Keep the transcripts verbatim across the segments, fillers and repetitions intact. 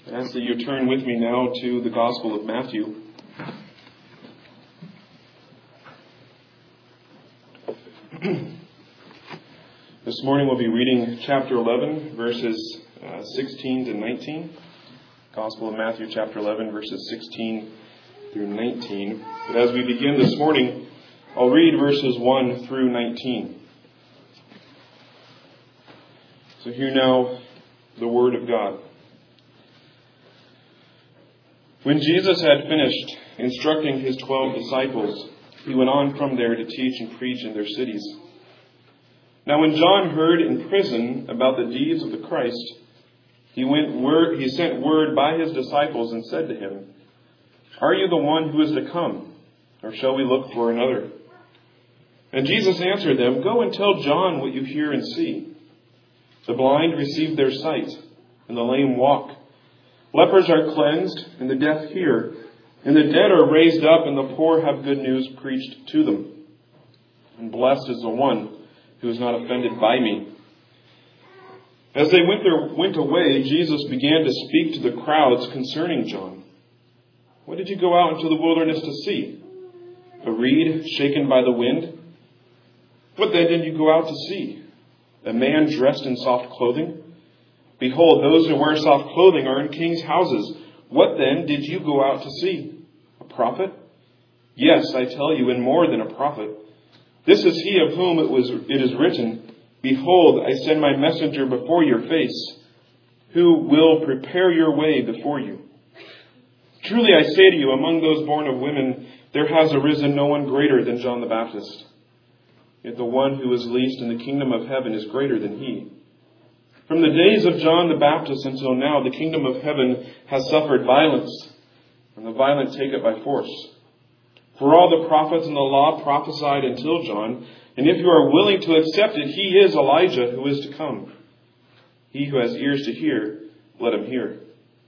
I ask that you turn with me now to the Gospel of Matthew. This morning we'll be reading chapter eleven, verses uh, sixteen to nineteen. Gospel of Matthew, chapter eleven, verses sixteen through nineteen. But as we begin this morning, I'll read verses one through nineteen. So hear now the Word of God. When Jesus had finished instructing his twelve disciples, he went on from there to teach and preach in their cities. Now when John heard in prison about the deeds of the Christ, he went word, he sent word by his disciples and said to him, "Are you the one who is to come, or shall we look for another?" And Jesus answered them, "Go and tell John what you hear and see. The blind receive their sight, and the lame walk. Lepers are cleansed, and the deaf hear, and the dead are raised up, and the poor have good news preached to them. And blessed is the one who is not offended by me." As they went, their, went away, Jesus began to speak to the crowds concerning John. "What did you go out into the wilderness to see? A reed shaken by the wind? What then did you go out to see? A man dressed in soft clothing? Behold, those who wear soft clothing are in kings' houses. What then did you go out to see? A prophet? Yes, I tell you, and more than a prophet. This is he of whom it was it is written, 'Behold, I send my messenger before your face, who will prepare your way before you.' Truly I say to you, among those born of women, there has arisen no one greater than John the Baptist. Yet the one who is least in the kingdom of heaven is greater than he. From the days of John the Baptist until now, the kingdom of heaven has suffered violence, and the violent take it by force. For all the prophets and the law prophesied until John, and if you are willing to accept it, he is Elijah who is to come. He who has ears to hear, let him hear.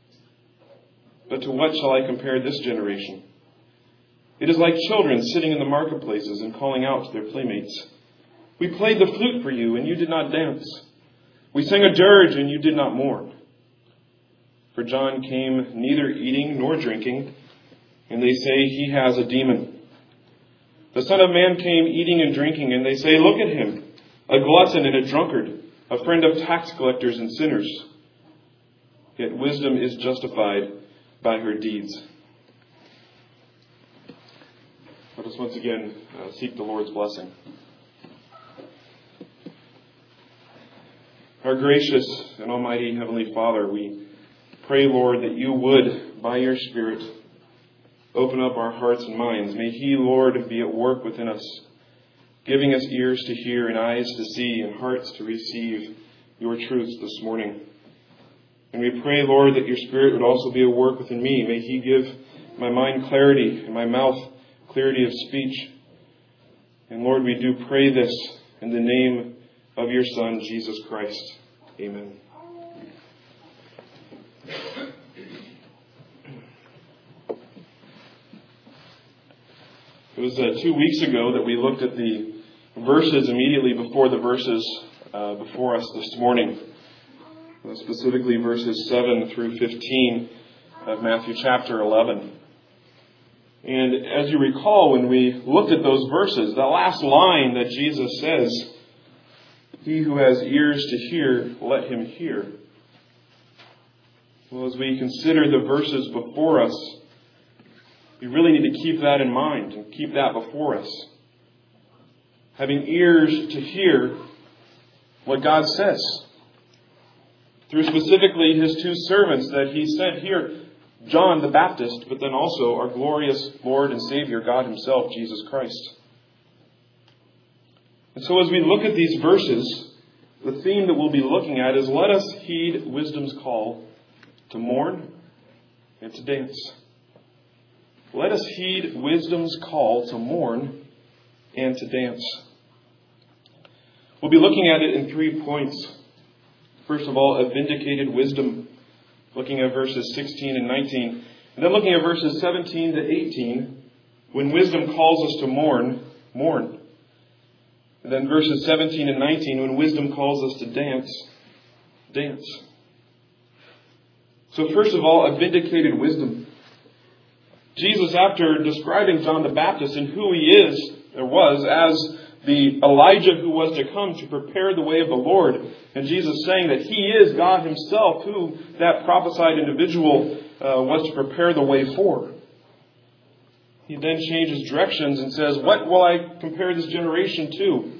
But to what shall I compare this generation? It is like children sitting in the marketplaces and calling out to their playmates, 'We played the flute for you, and you did not dance. We sang a dirge, and you did not mourn.' For John came neither eating nor drinking, and they say he has a demon. The Son of Man came eating and drinking, and they say, 'Look at him, a glutton and a drunkard, a friend of tax collectors and sinners.' Yet wisdom is justified by her deeds." Let us once again uh, seek the Lord's blessing. Our gracious and almighty Heavenly Father, we pray, Lord, that you would, by your Spirit, open up our hearts and minds. May he, Lord, be at work within us, giving us ears to hear and eyes to see and hearts to receive your truths this morning. And we pray, Lord, that your Spirit would also be at work within me. May he give my mind clarity and my mouth clarity of speech. And Lord, we do pray this in the name of your Son, Jesus Christ. Amen. It was uh, two weeks ago that we looked at the verses immediately before the verses uh, before us this morning. Uh, specifically verses seven through fifteen of Matthew chapter eleven. And as you recall, when we looked at those verses, that last line that Jesus says, "He who has ears to hear, let him hear." Well, as we consider the verses before us, we really need to keep that in mind and keep that before us. Having ears to hear what God says, through specifically his two servants that he sent here, John the Baptist, but then also our glorious Lord and Savior, God himself, Jesus Christ. And so as we look at these verses, the theme that we'll be looking at is, let us heed wisdom's call to mourn and to dance. Let us heed wisdom's call to mourn and to dance. We'll be looking at it in three points. First of all, a vindicated wisdom, looking at verses sixteen and nineteen. And then looking at verses seventeen to eighteen, when wisdom calls us to mourn, mourn. And then verses seventeen and nineteen, when wisdom calls us to dance, dance. So first of all, a vindicated wisdom. Jesus, after describing John the Baptist and who he is, or was, as the Elijah who was to come to prepare the way of the Lord, and Jesus saying that he is God himself, who that prophesied individual uh, was to prepare the way for. He then changes directions and says, what will I compare this generation to?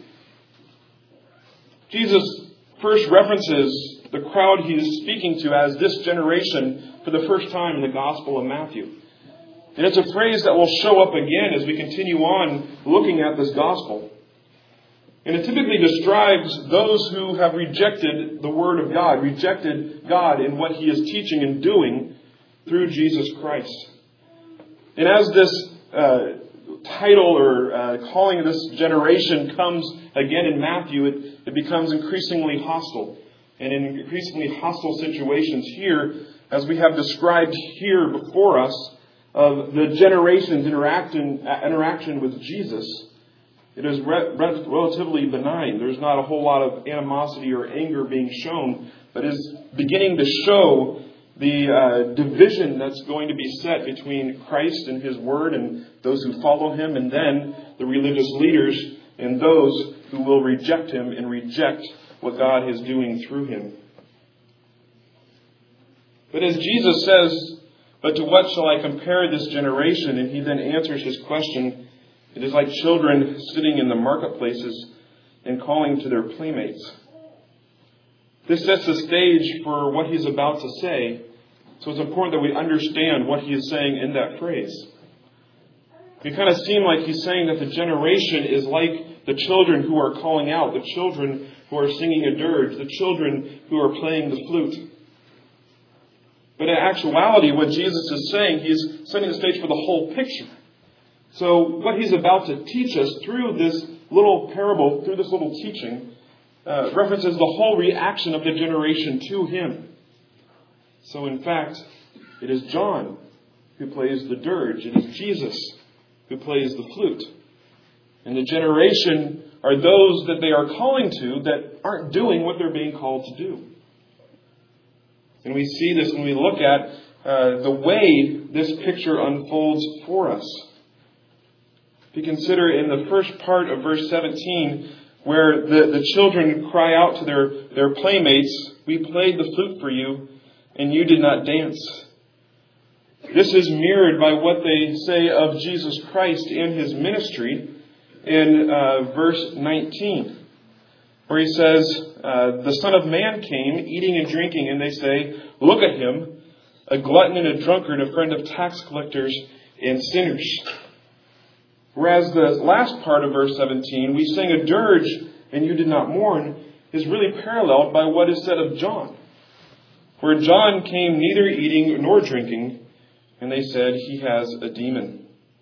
Jesus first references the crowd he is speaking to as this generation for the first time in the Gospel of Matthew. And it's a phrase that will show up again as we continue on looking at this Gospel. And it typically describes those who have rejected the Word of God, rejected God in what He is teaching and doing through Jesus Christ. And as this uh, title or uh, calling of this generation comes again in Matthew, it, it becomes increasingly hostile. And in increasingly hostile situations here, as we have described here before us, of the generation's interaction, interaction with Jesus, it is re- re- relatively benign. There's not a whole lot of animosity or anger being shown, but is beginning to show the uh, division that's going to be set between Christ and His Word and those who follow Him, and then the religious leaders and those who will reject Him and reject what God is doing through Him. But as Jesus says, but to what shall I compare this generation? And He then answers His question. It is like children sitting in the marketplaces and calling to their playmates. This sets the stage for what He's about to say. So it's important that we understand what He is saying in that phrase. It kind of seems like He's saying that the generation is like the children who are calling out, the children who are singing a dirge, the children who are playing the flute. But in actuality, what Jesus is saying, He's setting the stage for the whole picture. So what He's about to teach us through this little parable, through this little teaching, uh, references the whole reaction of the generation to Him. So in fact, it is John who plays the dirge. It is Jesus who plays the flute. And the generation are those that they are calling to that aren't doing what they're being called to do. And we see this when we look at uh, the way this picture unfolds for us. If you consider in the first part of verse seventeen, where the, the children cry out to their, their playmates, "We played the flute for you, and you did not dance." This is mirrored by what they say of Jesus Christ in His ministry in uh, verse nineteen. Where He says, uh, the Son of Man came, eating and drinking, and they say, "Look at Him, a glutton and a drunkard, a friend of tax collectors and sinners." Whereas the last part of verse seventeen, "We sang a dirge, and you did not mourn," is really paralleled by what is said of John. Where John came neither eating nor drinking, and they said, "He has a demon."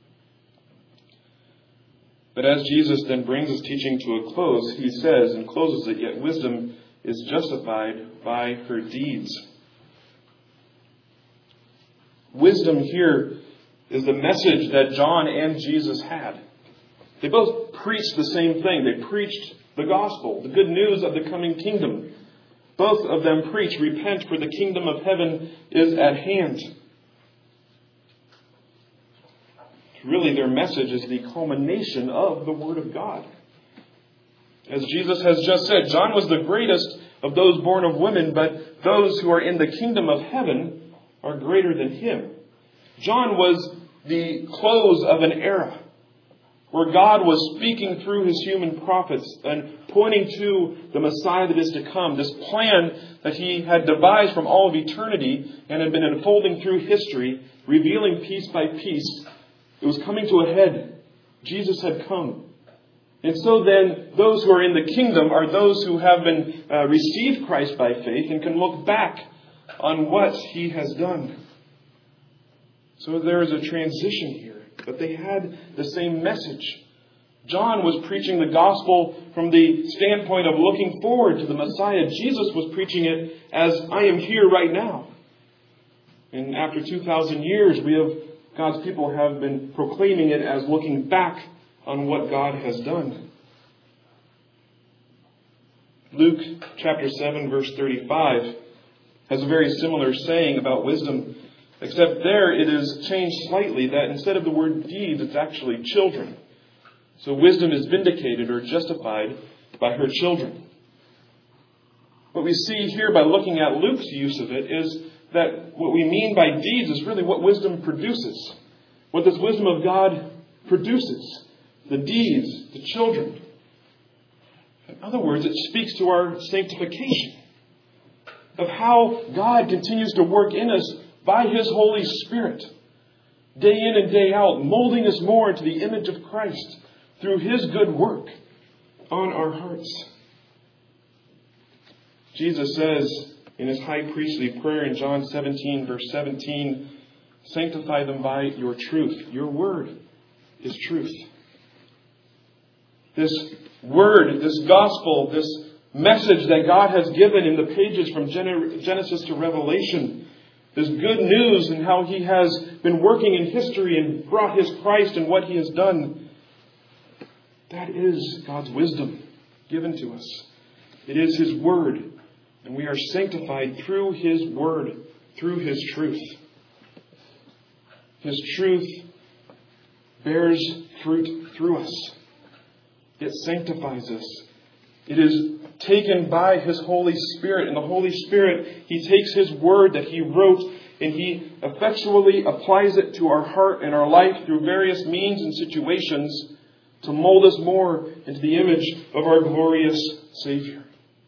But as Jesus then brings His teaching to a close, He says and closes it, "Yet wisdom is justified by her deeds." Wisdom here is the message that John and Jesus had. They both preached the same thing. They preached the gospel, the good news of the coming kingdom. Both of them preach, "Repent, for the kingdom of heaven is at hand." Really, their message is the culmination of the Word of God. As Jesus has just said, John was the greatest of those born of women, but those who are in the kingdom of heaven are greater than him. John was the close of an era where God was speaking through His human prophets and pointing to the Messiah that is to come, this plan that He had devised from all of eternity and had been unfolding through history, revealing piece by piece. It was coming to a head. Jesus had come. And so then, those who are in the kingdom are those who have been uh, received Christ by faith and can look back on what He has done. So there is a transition here. But they had the same message. John was preaching the gospel from the standpoint of looking forward to the Messiah. Jesus was preaching it as, "I am here right now." And after two thousand years, we have God's people have been proclaiming it as looking back on what God has done. Luke chapter seven, verse thirty-five has a very similar saying about wisdom, except there it is changed slightly, that instead of the word deeds, it's actually children. So wisdom is vindicated or justified by her children. What we see here by looking at Luke's use of it is that what we mean by deeds is really what wisdom produces. What this wisdom of God produces. The deeds, the children. In other words, it speaks to our sanctification. Of how God continues to work in us by His Holy Spirit. Day in and day out, molding us more into the image of Christ through His good work on our hearts. Jesus says in His high priestly prayer in John seventeen, verse seventeen, sanctify them by your truth. Your word is truth. This word, this gospel, this message that God has given in the pages from Genesis to Revelation, this good news and how He has been working in history and brought His Christ and what He has done, that is God's wisdom given to us. It is His word. And we are sanctified through His word, through His truth. His truth bears fruit through us. It sanctifies us. It is taken by His Holy Spirit. And the Holy Spirit, He takes His word that He wrote and He effectually applies it to our heart and our life through various means and situations to mold us more into the image of our glorious Savior.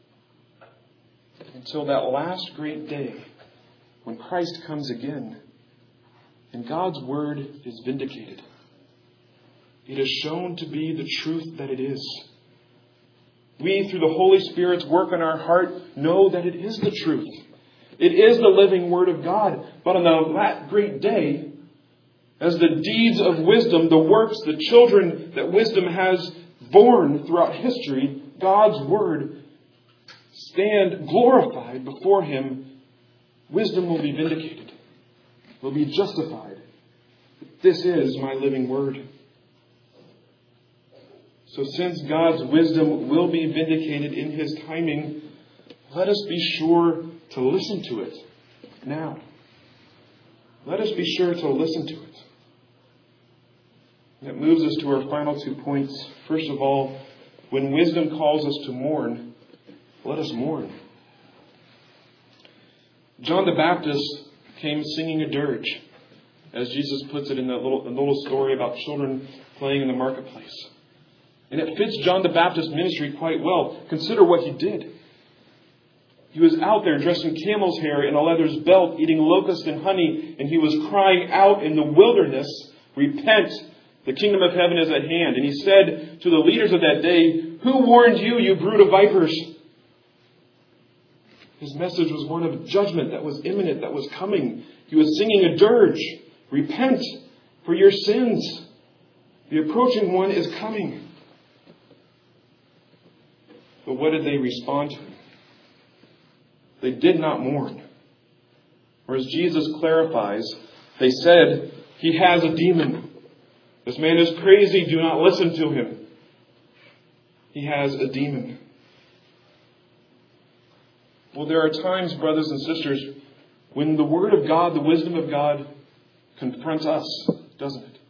Until that last great day when Christ comes again and God's word is vindicated. It is shown to be the truth that it is. We, through the Holy Spirit's work in our heart, know that it is the truth. It is the living Word of God. But on that great day, as the deeds of wisdom, the works, the children that wisdom has borne throughout history, God's Word stand glorified before Him, wisdom will be vindicated, will be justified. This is my living Word. So since God's wisdom will be vindicated in His timing, let us be sure to listen to it now. Let us be sure to listen to it. That moves us to our final two points. First of all, when wisdom calls us to mourn, let us mourn. John the Baptist came singing a dirge, as Jesus puts it in that little, the little story about children playing in the marketplace. And it fits John the Baptist's ministry quite well. Consider what he did. He was out there dressed in camel's hair and a leather's belt, eating locusts and honey, and he was crying out in the wilderness, repent, the kingdom of heaven is at hand. And he said to the leaders of that day, who warned you, you brood of vipers? His message was one of judgment that was imminent, that was coming. He was singing a dirge. Repent for your sins. The approaching one is coming. But what did they respond to? They did not mourn. Or as Jesus clarifies, they said, he has a demon. This man is crazy. Do not listen to him. He has a demon. Well, there are times, brothers and sisters, when the Word of God, the wisdom of God, confronts us, doesn't it?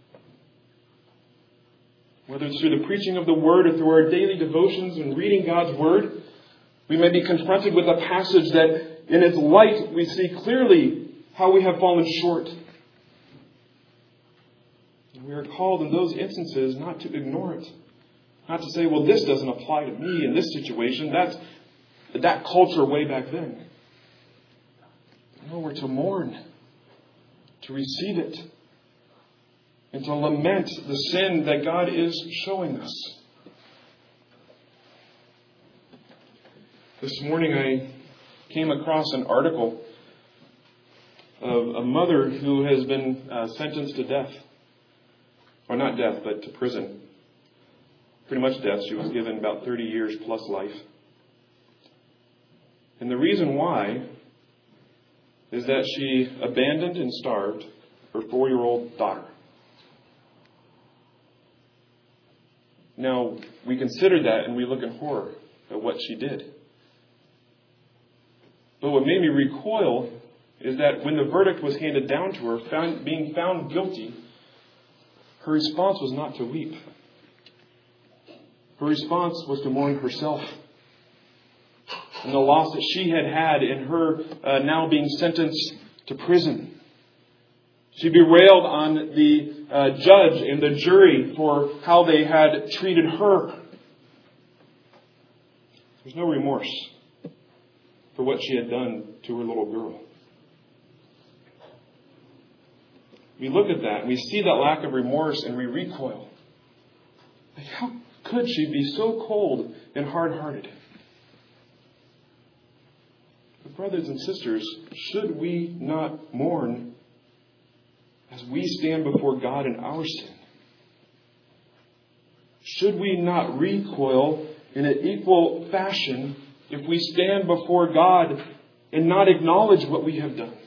Whether it's through the preaching of the Word or through our daily devotions and reading God's Word, we may be confronted with a passage that in its light we see clearly how we have fallen short. And we are called in those instances not to ignore it. Not to say, well, this doesn't apply to me in this situation. That's that culture way back then. No, we're to mourn, to receive it, and to lament the sin that God is showing us. This morning I came across an article of a mother who has been uh, sentenced to death. Or not death, but to prison. Pretty much death. She was given about thirty years plus life. And the reason why is that she abandoned and starved her four-year-old daughter. Now, we consider that and we look in horror at what she did. But what made me recoil is that when the verdict was handed down to her, found, being found guilty, her response was not to weep. Her response was to mourn herself and the loss that she had had in her uh, now being sentenced to prison. She bewailed on the uh, judge and the jury for how they had treated her. There's no remorse for what she had done to her little girl. We look at that and we see that lack of remorse and we recoil. Like, how could she be so cold and hard-hearted? But brothers and sisters, should we not mourn as we stand before God in our sin? Should we not recoil in an equal fashion if we stand before God and not acknowledge what we have done?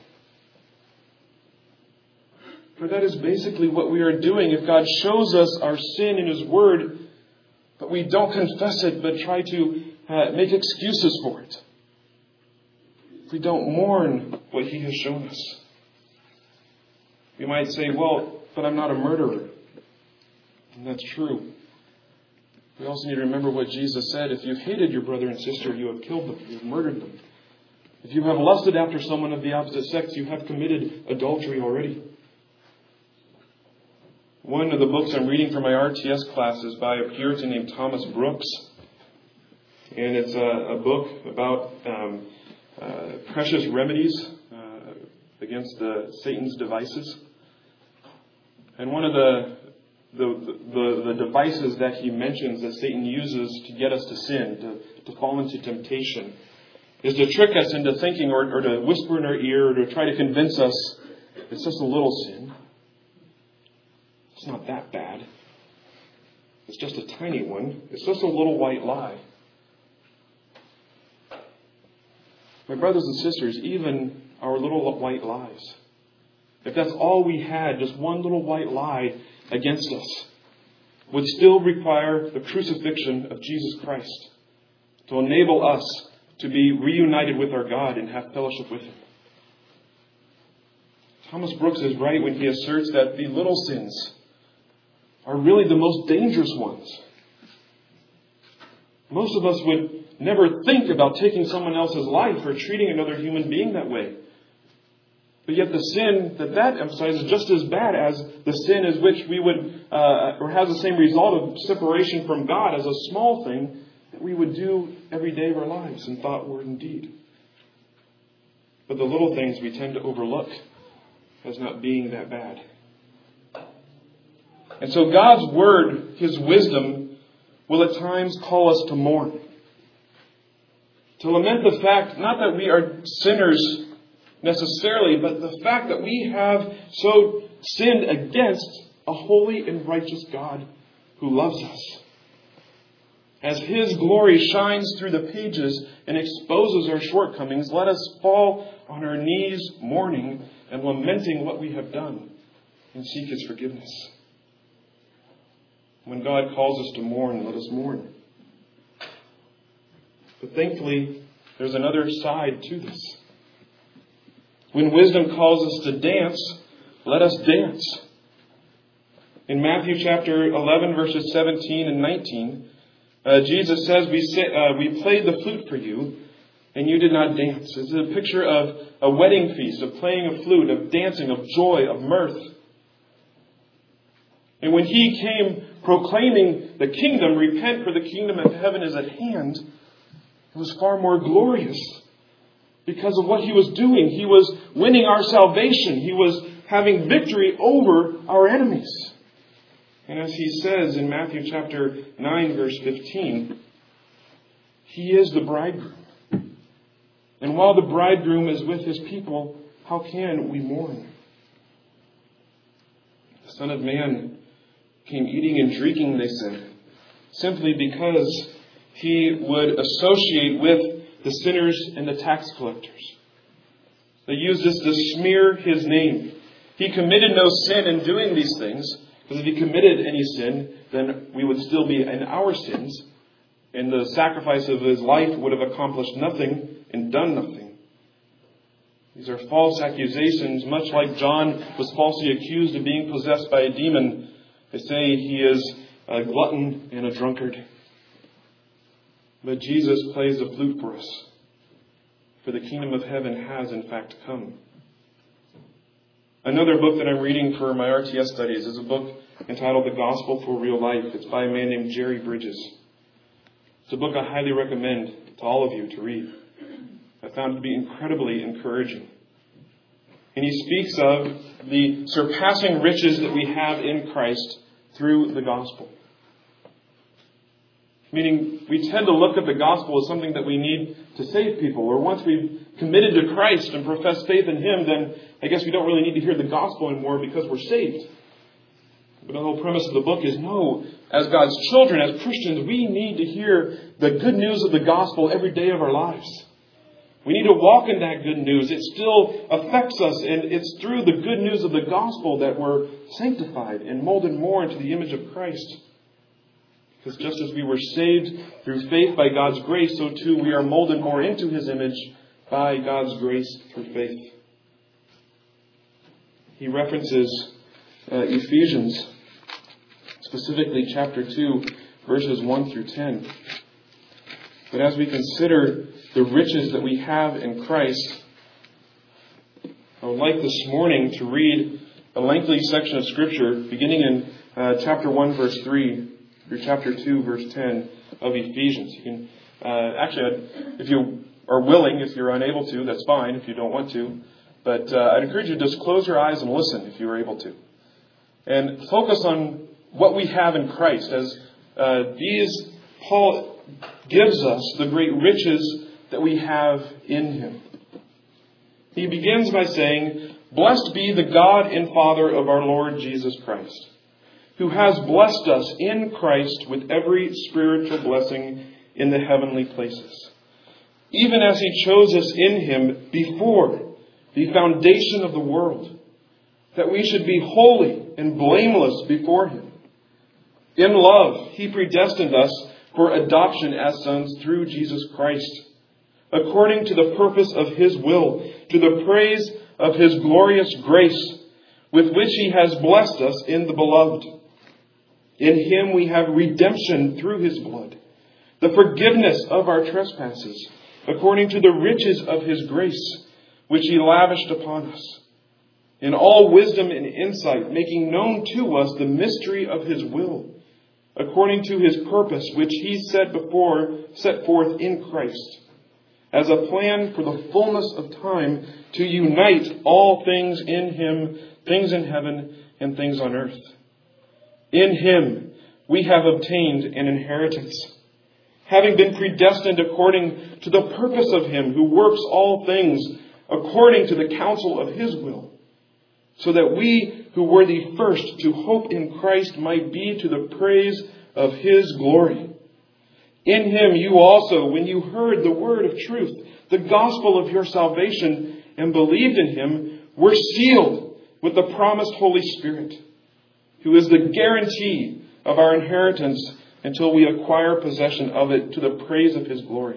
For that is basically what we are doing. If God shows us our sin in His Word, but we don't confess it, but try to uh, make excuses for it. If we don't mourn what He has shown us. We might say, well, but I'm not a murderer. And that's true. We also need to remember what Jesus said. If you've hated your brother and sister, you have killed them. You have murdered them. If you have lusted after someone of the opposite sex, you have committed adultery already. One of the books I'm reading for my R T S class is by a Puritan named Thomas Brooks. And it's a, a book about um, uh, precious remedies uh, against the, Satan's devices. And one of the, the, the, the devices that he mentions that Satan uses to get us to sin, to, to fall into temptation, is to trick us into thinking or, or to whisper in our ear or to try to convince us it's just a little sin. It's not that bad. It's just a tiny one. It's just a little white lie. My brothers and sisters, even our little white lies, if that's all we had, just one little white lie against us, would still require the crucifixion of Jesus Christ to enable us to be reunited with our God and have fellowship with Him. Thomas Brooks is right when he asserts that the little sins are really the most dangerous ones. Most of us would never think about taking someone else's life or treating another human being that way. But yet the sin that that emphasizes is just as bad as the sin as which we would, uh, or has the same result of separation from God as a small thing that we would do every day of our lives in thought, word, and deed. But the little things we tend to overlook as not being that bad. And so God's Word, His wisdom, will at times call us to mourn. To lament the fact, not that we are sinners necessarily, but the fact that we have so sinned against a holy and righteous God who loves us. As His glory shines through the pages and exposes our shortcomings, let us fall on our knees mourning and lamenting what we have done and seek His forgiveness. When God calls us to mourn, let us mourn. But thankfully, there's another side to this. When wisdom calls us to dance, let us dance. In Matthew chapter eleven, verses seventeen and nineteen, uh, Jesus says, we, say, uh, we played the flute for you, and you did not dance. It's a picture of a wedding feast, of playing a flute, of dancing, of joy, of mirth. And when He came proclaiming the kingdom, repent for the kingdom of heaven is at hand, it was far more glorious because of what He was doing. He was winning our salvation. He was having victory over our enemies. And as He says in Matthew chapter nine, verse fifteen, He is the bridegroom. And while the bridegroom is with His people, how can we mourn? The Son of Man came eating and drinking, they said, simply because He would associate with the sinners and the tax collectors. They used this to smear His name. He committed no sin in doing these things, because if He committed any sin, then we would still be in our sins, and the sacrifice of His life would have accomplished nothing and done nothing. These are false accusations, much like John was falsely accused of being possessed by a demon. They say he is a glutton and a drunkard. But Jesus plays the flute for us, for the kingdom of heaven has in fact come. Another book that I'm reading for my R T S studies is a book entitled The Gospel for Real Life. It's by a man named Jerry Bridges. It's a book I highly recommend to all of you to read. I found it to be incredibly encouraging. And he speaks of the surpassing riches that we have in Christ through the gospel. Meaning, we tend to look at the gospel as something that we need to save people. Or once we've committed to Christ and professed faith in Him, then I guess we don't really need to hear the gospel anymore because we're saved. But the whole premise of the book is, no, as God's children, as Christians, we need to hear the good news of the gospel every day of our lives. We need to walk in that good news. It still affects us, and it's through the good news of the gospel that we're sanctified and molded more into the image of Christ. Because just as we were saved through faith by God's grace, so too we are molded more into His image by God's grace through faith. He references uh, Ephesians, specifically chapter two, verses one through ten. But as we consider the riches that we have in Christ, I would like this morning to read a lengthy section of Scripture beginning in uh, chapter one, verse three, through chapter two, verse ten of Ephesians. You can uh, actually, if you are willing, if you're unable to, that's fine. If you don't want to, but uh, I'd encourage you to just close your eyes and listen if you are able to, and focus on what we have in Christ. As uh, these Paul gives us the great riches that we have in Him. He begins by saying, "Blessed be the God and Father of our Lord Jesus Christ, who has blessed us in Christ with every spiritual blessing in the heavenly places, even as He chose us in Him before the foundation of the world, that we should be holy and blameless before Him. In love, He predestined us for adoption as sons through Jesus Christ, according to the purpose of His will, to the praise of His glorious grace, with which He has blessed us in the Beloved. In Him we have redemption through His blood, the forgiveness of our trespasses, according to the riches of His grace, which He lavished upon us, in all wisdom and insight, making known to us the mystery of His will, according to His purpose, which He set before, set forth in Christ, as a plan for the fullness of time to unite all things in Him, things in heaven and things on earth. In Him we have obtained an inheritance, having been predestined according to the purpose of Him who works all things according to the counsel of His will, so that we who were the first to hope in Christ might be to the praise of His glory. In Him you also, when you heard the word of truth, the gospel of your salvation, and believed in Him, were sealed with the promised Holy Spirit, who is the guarantee of our inheritance until we acquire possession of it to the praise of His glory.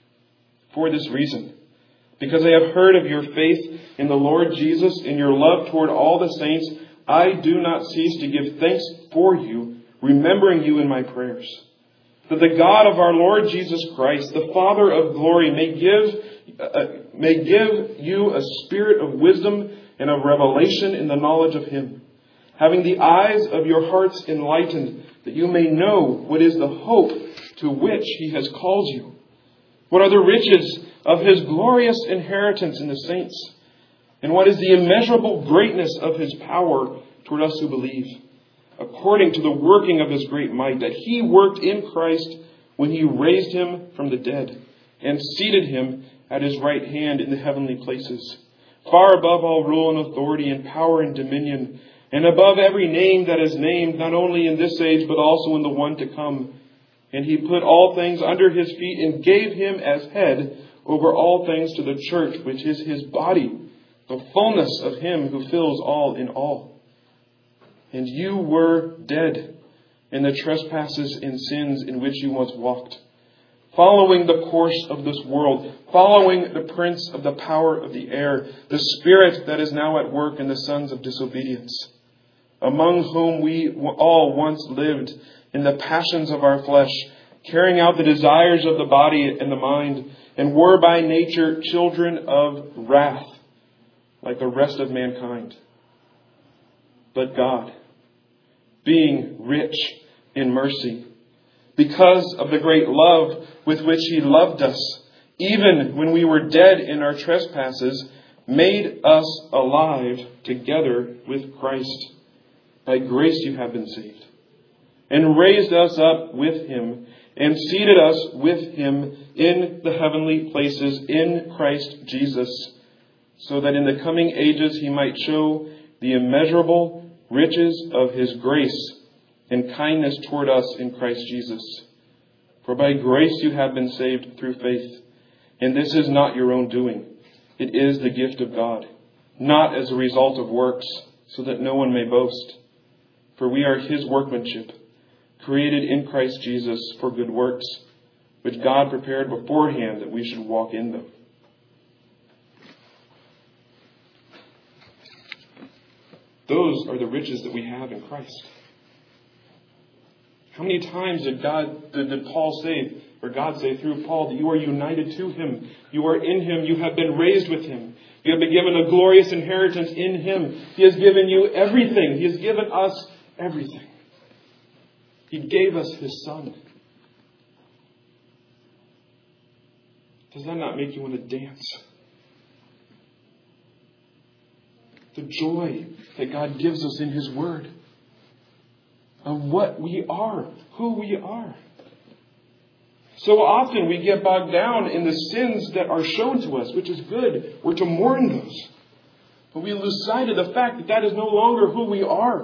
For this reason, because I have heard of your faith in the Lord Jesus and your love toward all the saints, I do not cease to give thanks for you, remembering you in my prayers, that the God of our Lord Jesus Christ, the Father of glory, may give, uh, may give you a spirit of wisdom and of revelation in the knowledge of Him, having the eyes of your hearts enlightened, that you may know what is the hope to which He has called you, what are the riches of His glorious inheritance in the saints, and what is the immeasurable greatness of His power toward us who believe, according to the working of His great might, that He worked in Christ when He raised Him from the dead and seated Him at His right hand in the heavenly places, far above all rule and authority and power and dominion, and above every name that is named, not only in this age, but also in the one to come. And He put all things under His feet and gave Him as head over all things to the church, which is His body, the fullness of Him who fills all in all. And you were dead in the trespasses and sins in which you once walked, following the course of this world, following the prince of the power of the air, the spirit that is now at work in the sons of disobedience, among whom we all once lived in the passions of our flesh, carrying out the desires of the body and the mind, and were by nature children of wrath, like the rest of mankind. But God, being rich in mercy, because of the great love with which He loved us, even when we were dead in our trespasses, made us alive together with Christ. By grace you have been saved, and raised us up with Him, and seated us with Him in the heavenly places in Christ Jesus, so that in the coming ages He might show the immeasurable riches of His grace and kindness toward us in Christ Jesus. For by grace you have been saved through faith, and this is not your own doing. It is the gift of God, not as a result of works, so that no one may boast. For we are His workmanship, created in Christ Jesus for good works, which God prepared beforehand that we should walk in them. Those are the riches that we have in Christ. How many times did God, did, did Paul say, or God say through Paul, that you are united to Him, you are in Him, you have been raised with Him, you have been given a glorious inheritance in Him. He has given you everything. He has given us everything. He gave us His Son. Does that not make you want to dance? The joy that God gives us in His Word, of what we are, who we are. So often we get bogged down in the sins that are shown to us, which is good. We're to mourn those. But we lose sight of the fact that that is no longer who we are.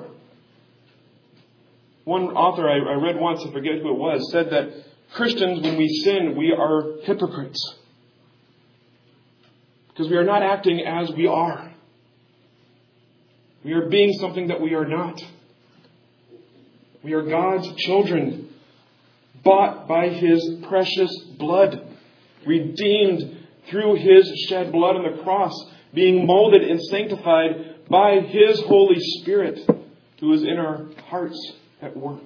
One author I, I read once, I forget who it was, said that Christians, when we sin, we are hypocrites. Because we are not acting as we are. We are being something that we are not. We are God's children, bought by His precious blood, redeemed through His shed blood on the cross, being molded and sanctified by His Holy Spirit, who is in our hearts at work.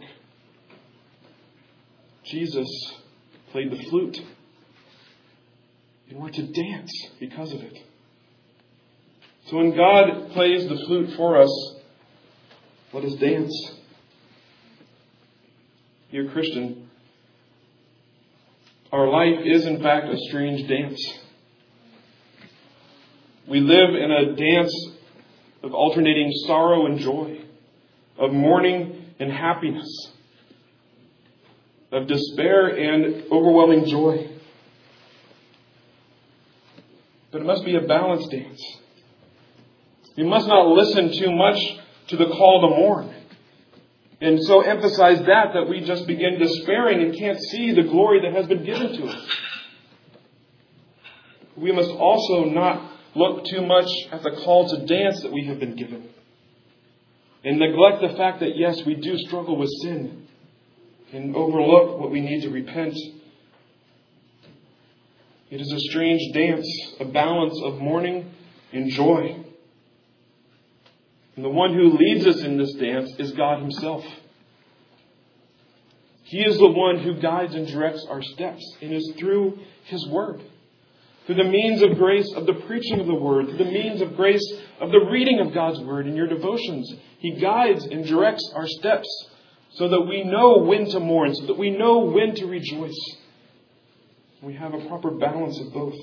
Jesus played the flute, and we're to dance because of it. So when God plays the flute for us, let us dance. Dear Christian, our life is in fact a strange dance. We live in a dance of alternating sorrow and joy, of mourning and happiness, of despair and overwhelming joy. But it must be a balanced dance. We must not listen too much to the call to mourn, and so emphasize that that we just begin despairing and can't see the glory that has been given to us. We must also not look too much at the call to dance that we have been given, and neglect the fact that, yes, we do struggle with sin, and overlook what we need to repent. It is a strange dance, a balance of mourning and joy. And the one who leads us in this dance is God Himself. He is the one who guides and directs our steps, and is through His Word, through the means of grace of the preaching of the Word, through the means of grace of the reading of God's Word in your devotions. He guides and directs our steps so that we know when to mourn, so that we know when to rejoice. We have a proper balance of both.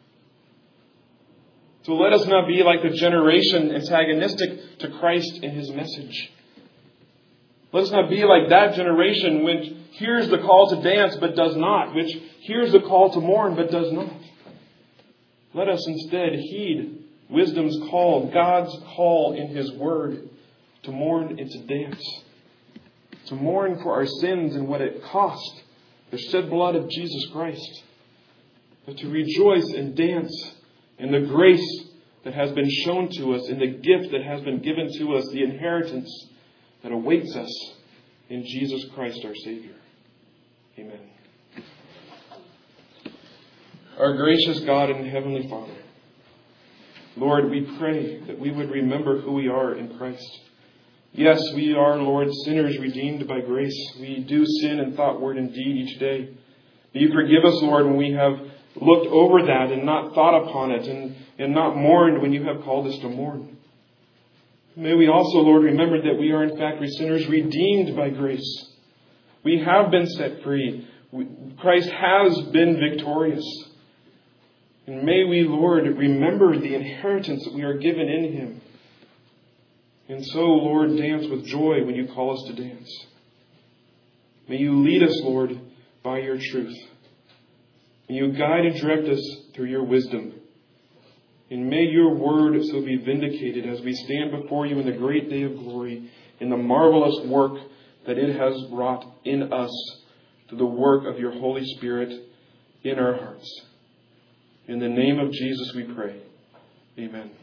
So let us not be like the generation antagonistic to Christ and His message. Let us not be like that generation which hears the call to dance but does not, which hears the call to mourn but does not. Let us instead heed wisdom's call, God's call in His Word, to mourn and to dance. To mourn for our sins and what it cost, the shed blood of Jesus Christ. But to rejoice and dance in the grace that has been shown to us, in the gift that has been given to us, the inheritance that awaits us in Jesus Christ our Savior. Amen. Our gracious God and Heavenly Father, Lord, we pray that we would remember who we are in Christ. Yes, we are, Lord, sinners redeemed by grace. We do sin in thought, word, and deed each day. May you forgive us, Lord, when we have looked over that and not thought upon it and, and not mourned when you have called us to mourn. May we also, Lord, remember that we are in fact sinners redeemed by grace. We have been set free. Christ has been victorious. And may we, Lord, remember the inheritance that we are given in Him. And so, Lord, dance with joy when you call us to dance. May you lead us, Lord, by your truth. May you guide and direct us through your wisdom. And may your word so be vindicated as we stand before you in the great day of glory, in the marvelous work that it has wrought in us through the work of your Holy Spirit in our hearts. In the name of Jesus we pray. Amen.